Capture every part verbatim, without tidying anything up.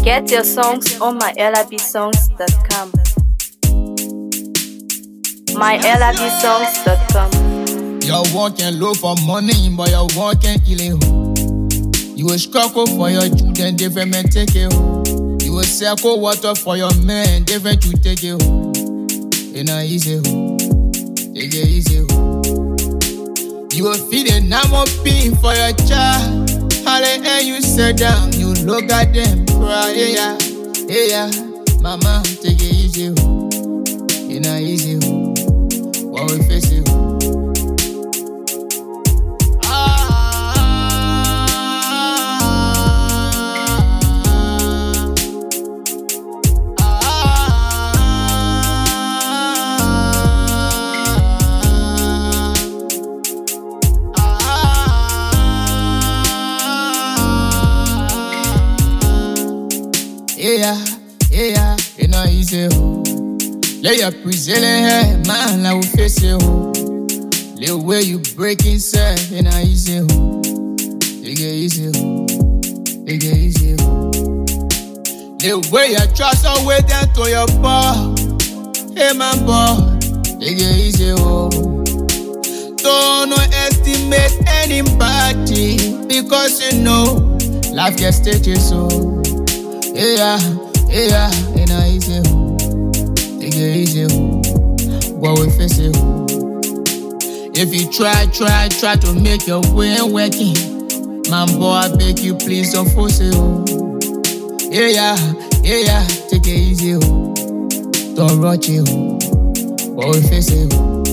Get your songs on my L I B songs dot com. my L I B songs dot com. You're working low for money, but you're working ill. You will struggle for your children, different men take it. You will circle water for your men, different you take it. It's not easy, take it easy. You will feed a number pin for your child. Halle and you sit down, you look at them, cry, yeah, yeah. Mama, take it easy, it's not easy. What we face it. Yeah, yeah, it's not easy. Lay your pre-selling hair, man, I will face it. The way you break inside, it's not easy. Take it easy, take it easy. The way you trust your way down to your bar, hey man, boy, take it easy. Don't estimate anybody because you know life gets stages, so. Yeah, yeah, it's not easy. Take it easy. What we face it. If you try, try, try to make your way and working, man, boy, I beg you, please don't force it. Yeah, yeah, take it easy. Don't rush it. What we face it.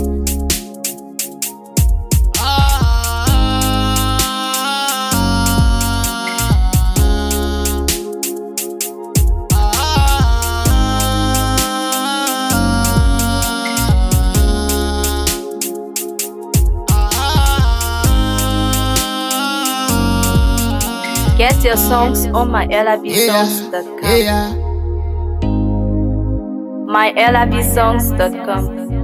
Get your songs on my L I B songs dot com. Yeah, yeah. my L I B songs dot com.